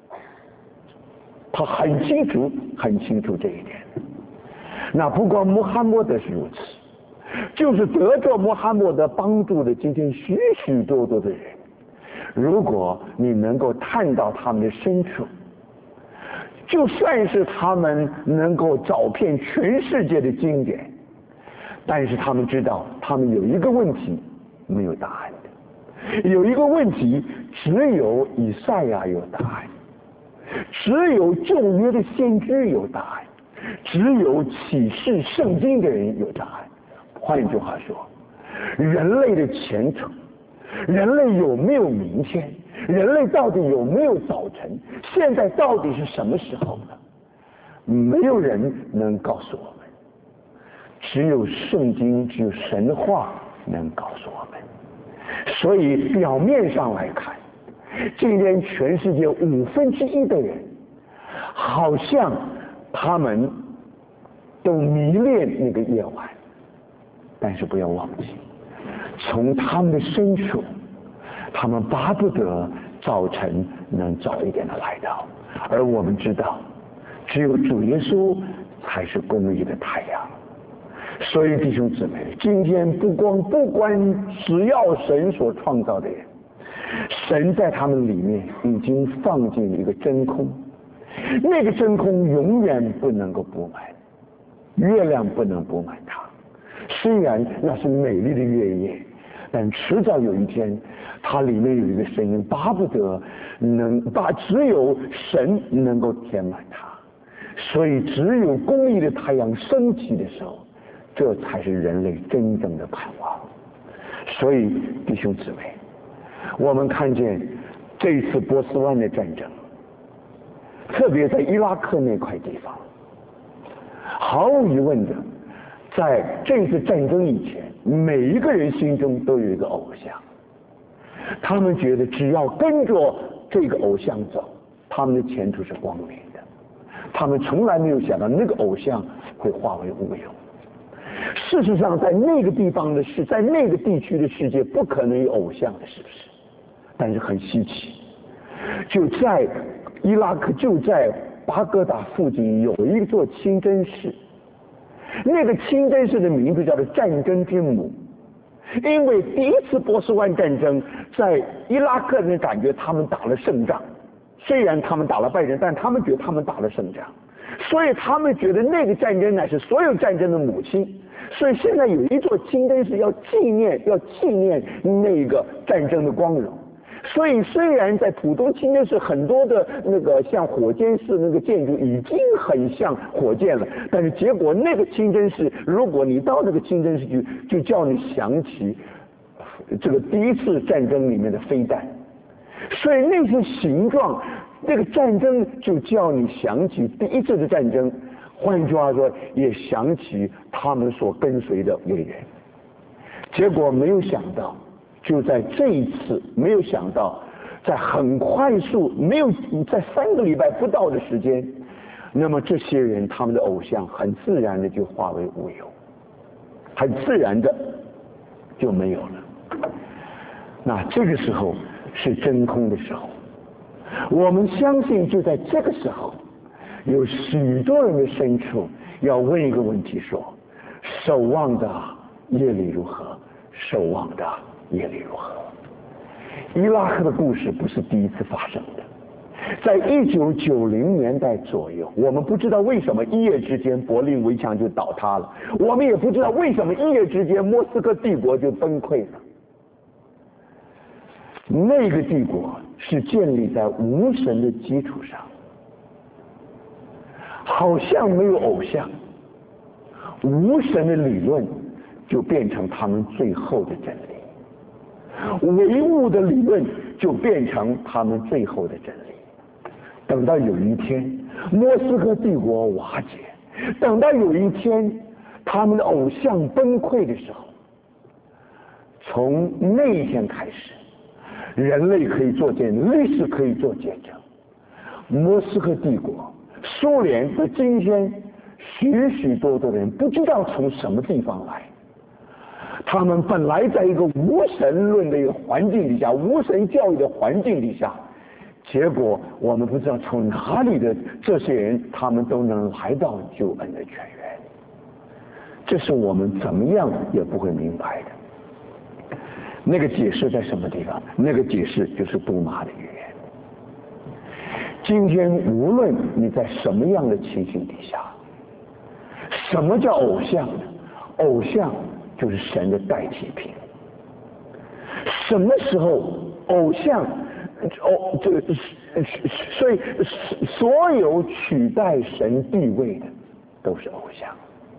Speaker 1: 他很清楚很清楚这一点。那不光穆罕默德是如此，就是得着穆罕默德帮助的今天许许多多的人，如果你能够探到他们的深处，就算是他们能够找遍全世界的经典，但是他们知道他们有一个问题没有答案的，有一个问题只有以赛亚有答案，只有旧约的先知有答案，只有启示圣经的人有答案。换一句话说，人类的前程，人类有没有明天，人类到底有没有早晨，现在到底是什么时候呢？没有人能告诉我们，只有圣经，只有神话能告诉我们。所以表面上来看，今天全世界五分之一的人好像他们都迷恋那个夜晚，但是不要忘记，从他们的深处，他们巴不得早晨能早一点的来到。而我们知道，只有主耶稣才是公义的太阳。所以弟兄姊妹，今天不光不管只要神所创造的人，神在他们里面已经放进一个真空，那个真空永远不能够补满，月亮不能补满它。虽然那是美丽的月夜，但迟早有一天，它里面有一个声音，巴不得能把只有神能够填满它。所以只有公义的太阳升起的时候，这才是人类真正的盼望。所以弟兄姊妹，我们看见这一次波斯湾的战争，特别在伊拉克那块地方，毫无疑问的，在这次战争以前，每一个人心中都有一个偶像，他们觉得只要跟着这个偶像走，他们的前途是光明的。他们从来没有想到那个偶像会化为乌有。事实上，在那个地方的世，在那个地区的世界，不可能有偶像的，是不是？但是很稀奇，就在伊拉克，就在巴格达附近有一座清真寺，那个清真寺的名字叫做战争之母，因为第一次波斯湾战争，在伊拉克人感觉他们打了胜仗，虽然他们打了败仗，但他们觉得他们打了胜仗，所以他们觉得那个战争乃是所有战争的母亲。所以现在有一座清真寺要纪念，要纪念那个战争的光荣。所以虽然在浦东清真寺很多的那个像火箭式那个建筑已经很像火箭了，但是结果那个清真寺，如果你到那个清真寺去，就叫你想起这个第一次战争里面的飞弹。所以那些形状，这个战争就叫你想起第一次的战争。换句话说，也想起他们所跟随的伟人。结果没有想到，就在这一次，没有想到，在很快速，没有在三个礼拜不到的时间，那么这些人他们的偶像很自然的就化为乌有，很自然的就没有了。那这个时候是真空的时候，我们相信就在这个时候，有许多人的深处要问一个问题说，守望的夜里如何？守望的夜里如何？伊拉克的故事不是第一次发生的，在一九九零年代左右，我们不知道为什么一夜之间柏林围墙就倒塌了，我们也不知道为什么一夜之间莫斯科帝国就崩溃了。那个帝国是建立在无神的基础上， 好像没有偶像，无神的理论就变成他们最后的真理，唯物的理论就变成他们最后的真理。等到有一天莫斯科帝国瓦解，等到有一天他们的偶像崩溃的时候，从那一天开始，人类可以做见，历史可以做见证。莫斯科帝国、苏联的今天，许许多多的人不知道从什么地方来，他们本来在一个无神论的一个环境底下，无神教育的环境底下，结果我们不知道从哪里的这些人，他们都能来到救恩的泉源，这是我们怎么样也不会明白的。那个解释在什么地方？那个解释就是杜马的语言。今天无论你在什么样的情形底下，什么叫偶像呢？偶像就是神的代替品。什么时候偶像？哦，这个所以所有取代神地位的都是偶像。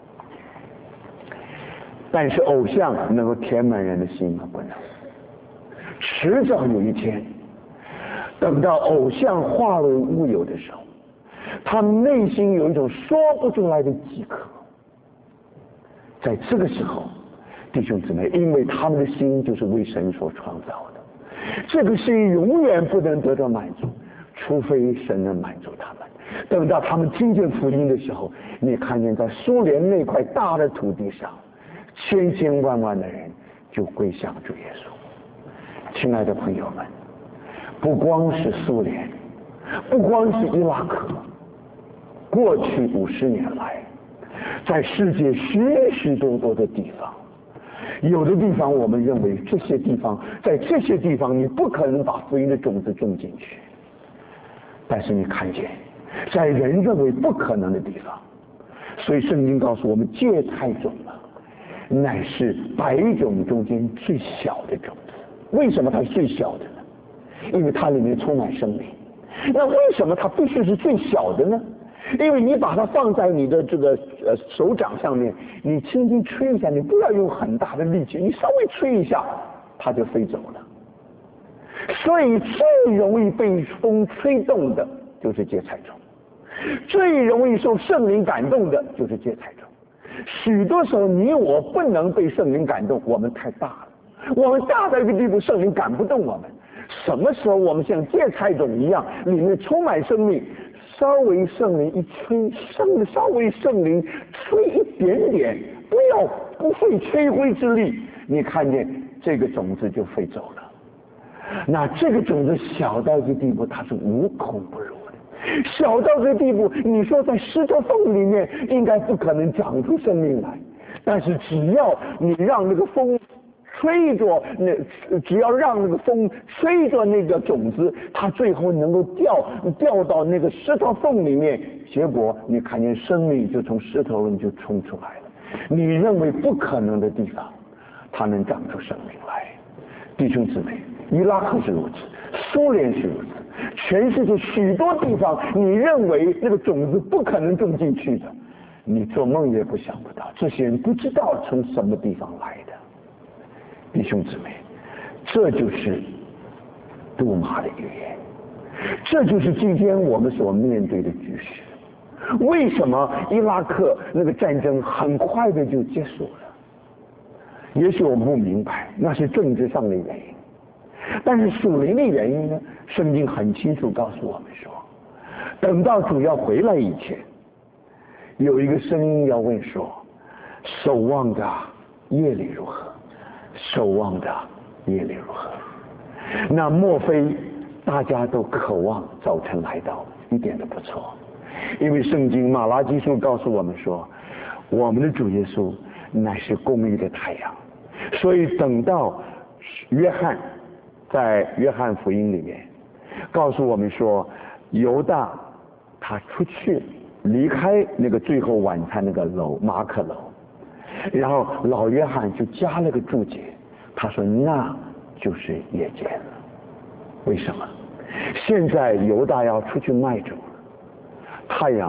Speaker 1: 但是偶像能够填满人的心吗？不能。迟早有一天，等到偶像化为乌有的时候，他们内心有一种说不出来的饥渴。在这个时候，弟兄姊妹，因为他们的心就是为神所创造的，这个心永远不能得到满足，除非神能满足他们。等到他们听见福音的时候，你看见在苏联那块大的土地上，千千万万的人就归向主耶稣。亲爱的朋友们，不光是苏联，不光是伊拉克，过去五十年来，在世界许许多多的地方，有的地方我们认为这些地方，在这些地方你不可能把福音的种子种进去，但是你看见在人认为不可能的地方，所以圣经告诉我们，芥菜种啊，乃是百种中间最小的种子。为什么它是最小的呢？因为它里面充满生命。那为什么它必须是最小的呢？因为你把它放在你的这个呃手掌上面，你轻轻吹一下，你不要用很大的力气，你稍微吹一下，它就飞走了。所以最容易被风吹动的就是芥菜种，最容易受圣灵感动的就是芥菜种。许多时候你我不能被圣灵感动，我们太大了，我们大到一个地步，圣灵感不动我们。什么时候我们像芥菜种一样，里面充满生命，稍微圣灵一吹，圣稍微圣灵吹一点点，不要不费吹灰之力，你看见这个种子就飞走了。那这个种子小到一个地步，它是无孔不入的，小到这个地步，你说在石头缝里面应该不可能长出生命来，但是只要你让那个风吹着那，只要让那个风吹着那个种子，它最后能够掉掉到那个石头缝里面，结果你看见生命就从石头里就冲出来了。你认为不可能的地方，它能长出生命来。弟兄姊妹，伊拉克是如此，苏联是如此，全世界许多地方，你认为那个种子不可能种进去的，你做梦也不想不到，这些人不知道从什么地方来的。弟兄姊妹，这就是杜马的语言，这就是今天我们所面对的局势。为什么伊拉克那个战争很快的就结束了？也许我们不明白，那是政治上的原因，但是属灵的原因呢？圣经很清楚告诉我们说，等到主要回来以前，有一个声音要问说，守望的夜里如何？守望的夜里如何？那莫非大家都渴望早晨来到？一点都不错，因为圣经马拉基书告诉我们说，我们的主耶稣乃是公义的太阳。所以等到约翰在约翰福音里面告诉我们说，犹大他出去离开那个最后晚餐那个楼马可楼，然后老约翰就加了个注解，他说那就是夜间了。为什么？现在犹大要出去卖主了，太阳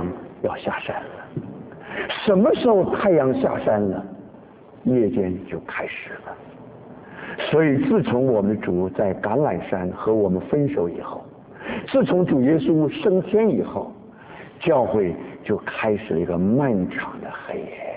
Speaker 1: 要下山了。什么时候太阳下山了，夜间就开始了。所以自从我们的主在橄榄山和我们分手以后，自从主耶稣升天以后，教会就开始了一个漫长的黑夜。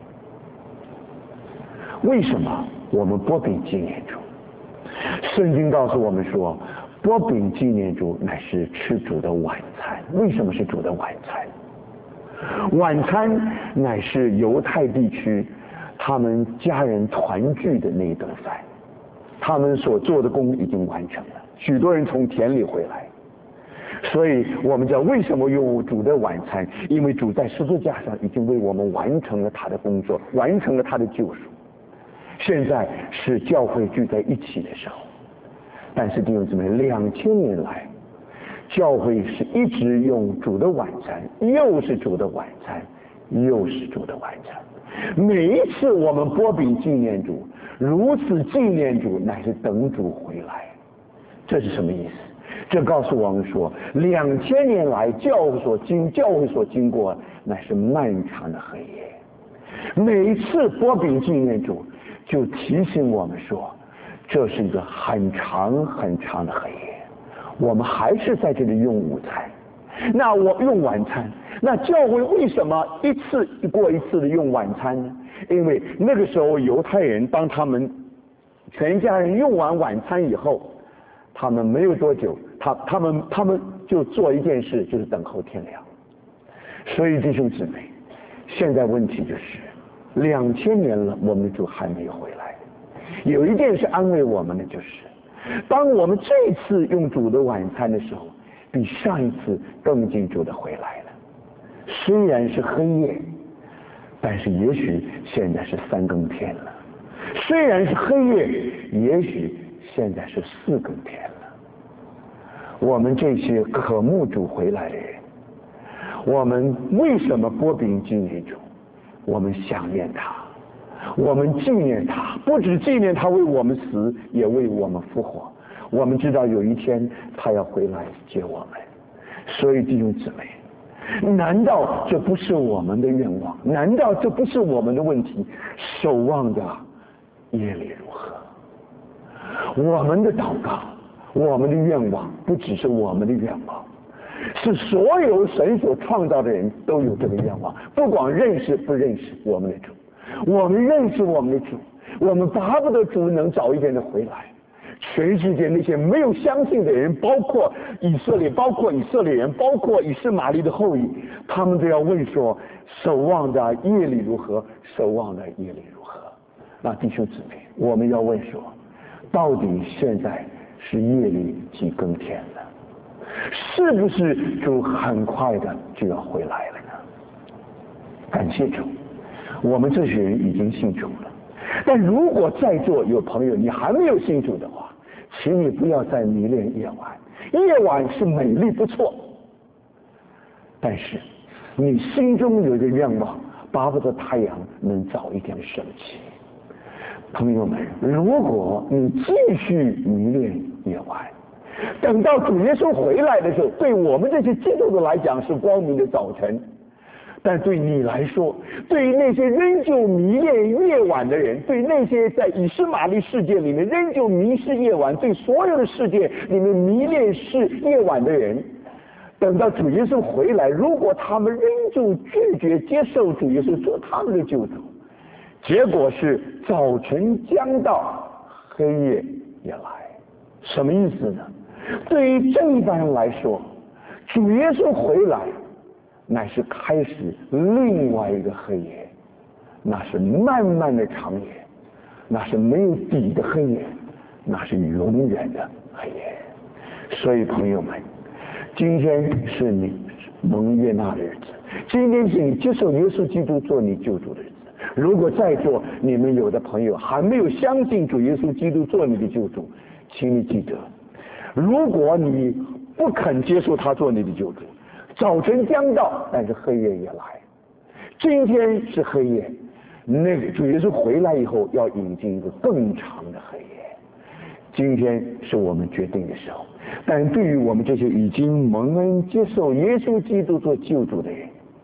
Speaker 1: 为什么我们剥饼纪念主？圣经告诉我们说，剥饼纪念主乃是吃主的晚餐。为什么是主的晚餐？晚餐乃是犹太地区他们家人团聚的那一顿饭，他们所做的工已经完成了，许多人从田里回来，所以我们叫为什么用主的晚餐？因为主在十字架上已经为我们完成了他的工作，完成了他的救赎。现在是教会聚在一起的时候，但是弟兄姊妹，两千年来，教会是一直用主的晚餐，又是主的晚餐，又是主的晚餐。每一次我们剥饼纪念主，如此纪念主，乃是等主回来。这是什么意思？这告诉我们说，两千年来教会所经教会所经过，乃是漫长的黑夜。每一次剥饼纪念主，就提醒我们说，这是一个很长很长的黑夜。我们还是在这里用午餐，那我用晚餐，那教会为什么一次过一次的用晚餐呢？因为那个时候犹太人当他们全家人用完晚餐以后，他们没有多久，他他们他们就做一件事，就是等候天亮。所以弟兄姊妹，现在问题就是两千年了，我们的主还没有回来。有一件事安慰我们的就是，当我们这次用主的晚餐的时候，比上一次更近主的回来了。虽然是黑夜，但是也许现在是三更天了；虽然是黑夜，也许现在是四更天了。我们这些渴慕主回来的人，我们为什么剥饼纪念主？我们想念他，我们纪念他，不只纪念他为我们死，也为我们复活。我们知道有一天他要回来接我们。所以弟兄姊妹，难道这不是我们的愿望？难道这不是我们的问题？守望的夜里如何？我们的祷告，我们的愿望，不只是我们的愿望，是所有神所创造的人都有这个愿望，不管认识不认识我们的主。我们认识我们的主，我们巴不得主能早一点的回来。全世界那些没有相信的人，包括以色列，包括以色列人，包括以斯玛利的后裔，他们都要问说，守望的夜里如何？守望的夜里如何？那弟兄姊妹，我们要问说，到底现在是夜里几更天了？是不是主很快的就要回来了呢？感谢主，我们这些人已经信主了。但如果在座有朋友你还没有信主的话，请你不要再迷恋夜晚。夜晚是美丽不错，但是你心中有一个愿望，巴不得太阳能早一点升起。朋友们，如果你继续迷恋夜晚，等到主耶稣回来的时候，对我们这些基督徒来讲是光明的早晨，但对你来说，对于那些仍旧迷恋夜晚的人，对那些在以斯玛利世界里面仍旧迷失夜晚，对所有的世界里面迷恋是夜晚的人，等到主耶稣回来，如果他们仍旧拒绝接受主耶稣做他们的救主，结果是早晨将到，黑夜也来。什么意思呢？对于这一般人来说，主耶稣回来乃是开始另外一个黑夜，那是漫漫的长夜，那是没有底的黑夜，那是永远的黑夜。所以朋友们，今天是你蒙悦纳的日子，今天是你接受耶稣基督做你救主的日子。如果在座你们有的朋友还没有相信主耶稣基督做你的救主，请你记得，如果你不肯接受他做你的救主，早晨将到，但是黑夜也来。今天是黑夜，那个主耶稣回来以后要引进一个更长的黑夜。今天是我们决定的时候，但对于我们这些已经蒙恩接受耶稣基督做救主的人，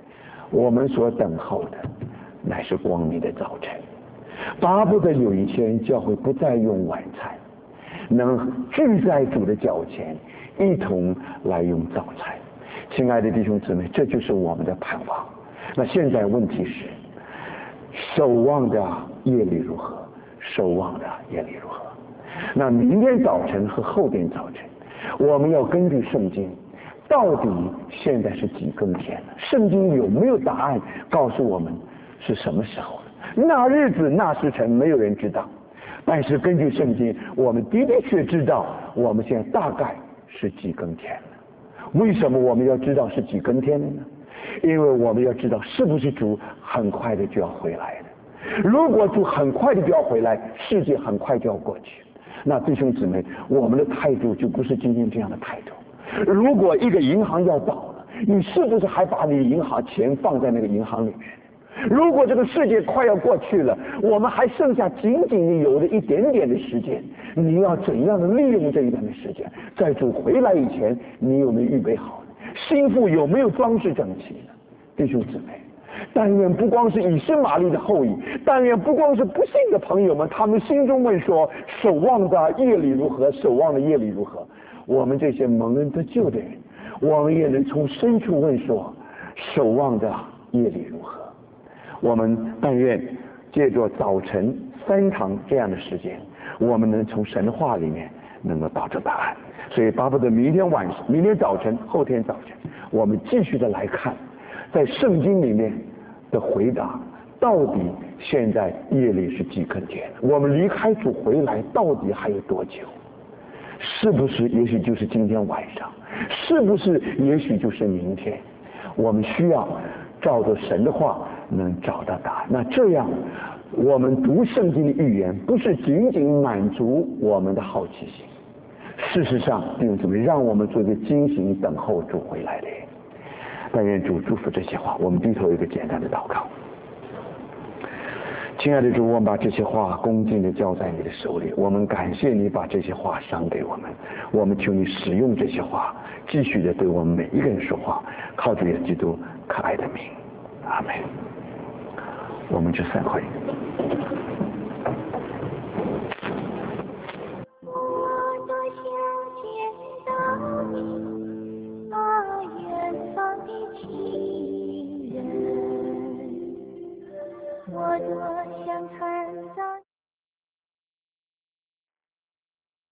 Speaker 1: 我们所等候的乃是光明的早晨，巴不得有一天教会不再用晚餐，能聚在主的脚前，一同来用早餐。亲爱的弟兄姊妹，这就是我们的盼望。那现在问题是，守望的夜里如何？守望的夜里如何？那明天早晨和后天早晨，我们要根据圣经，到底现在是几更天了？圣经有没有答案告诉我们是什么时候了？那日子那时辰没有人知道，但是根据圣经，我们的的确知道我们现在大概是几更天了。为什么我们要知道是几更天了呢？因为我们要知道是不是主很快的就要回来了。如果主很快的就要回来，世界很快就要过去，那弟兄姊妹，我们的态度就不是今天这样的态度。如果一个银行要倒了，你是不是还把你银行钱放在那个银行里面？如果这个世界快要过去了，我们还剩下仅仅有的一点点的时间，你要怎样的利用这一段的时间？在主回来以前，你有没有预备好呢？心腹有没有装饰整齐呢？弟兄姊妹，但愿不光是以实玛利的后裔，但愿不光是不信的朋友们，他们心中问说：守望的夜里如何？守望的夜里如何？我们这些蒙恩得救的人，我们也能从深处问说：守望的夜里如何？我们但愿借着早晨三堂这样的时间，我们能从神话里面能够找出答案。所以巴不得明天晚上、明天早晨、后天早晨，我们继续的来看，在圣经里面的回答，到底现在夜里是几更天？我们离开主回来到底还有多久？是不是也许就是今天晚上？是不是也许就是明天？我们需要照着神的话能找到答案。那这样我们读圣经的预言不是仅仅满足我们的好奇心，事实上弟兄姊妹，让我们做一个精心等候主回来的人。但愿主祝福这些话。我们低头一个简单的祷告。亲爱的主，我们把这些话恭敬地交在你的手里，我们感谢你把这些话赏给我们，我们求你使用这些话继续地对我们每一个人说话，靠主耶稣基督可爱的名，阿们。我们就散会。